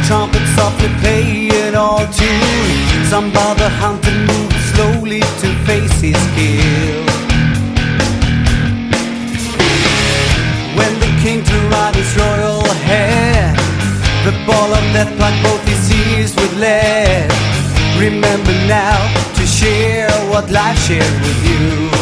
trumpet softly play an all tune. Some bow the hunter move slowly to face his kill. When the king threw out his royal head, the ball of death plugged both his ears with lead. Remember now to share what life shared with you.